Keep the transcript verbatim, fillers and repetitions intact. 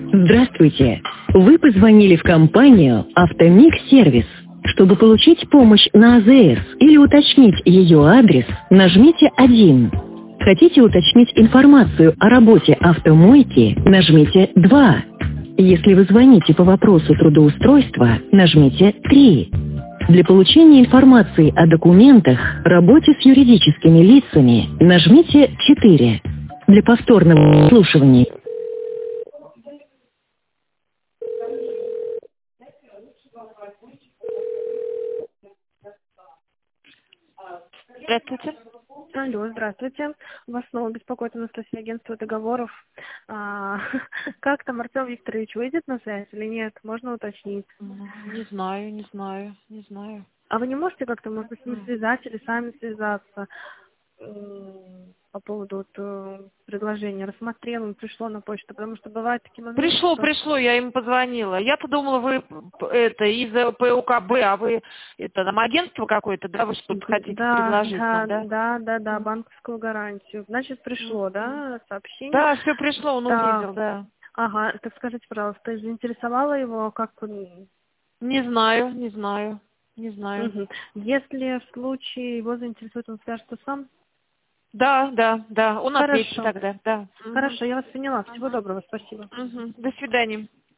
Здравствуйте! Вы позвонили в компанию «Автомиг Сервис». Чтобы получить помощь на А Зэ Эс или уточнить ее адрес, нажмите один. Хотите уточнить информацию о работе автомойки, нажмите два. Если вы звоните по вопросу трудоустройства, нажмите три. Для получения информации о документах, работе с юридическими лицами, нажмите четыре. Для повторного слушания. Здравствуйте. Алло, здравствуйте. Вас снова беспокоит Анастасия, агентство договоров. А, как там Артем Викторович выйдет на связь или нет? Можно уточнить. Не знаю, не знаю, не знаю. А вы не можете как-то, может быть, с ним связать или сами связаться м, по поводу вот, э, предложения? Рассмотрел, он пришло на почту, потому что бывают такие моменты, Пришло, что... пришло, я ему позвонила. Я-то думала, вы п- это из Пэ У Ка Бэ, а вы это нам агентство какое-то, да, вы что-то хотите Да, предложить да, нам, да? да, да, да, банковскую гарантию. Значит, пришло, да, сообщение. Да, все пришло, он Да. увидел, да. Ага, так скажите, пожалуйста, заинтересовало его, как он... Не знаю, не знаю, не знаю. Мгм. Если в случае его заинтересует, он свяжется сам? Да, да, да, он ответит Хорошо. тогда, да. Мгм. Хорошо, я вас поняла. Всего доброго, спасибо. Мгм. До свидания.